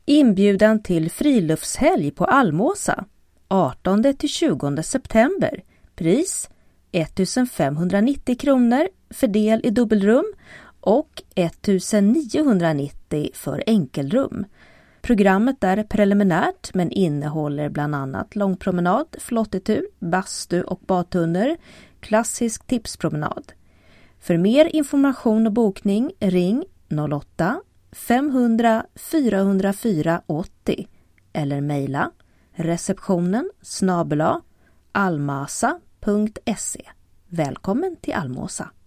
Inbjudan till friluftshelg på Almåsa 18-20 september. Pris 1590 kronor för del i dubbelrum och 1990 för enkelrum. Programmet är preliminärt men innehåller bland annat långpromenad, flottetur, bastu och badtunnor, klassisk tipspromenad. För mer information och bokning ring 08 500 404 80 eller mejla receptionen@almasa.se. Välkommen till Almåsa!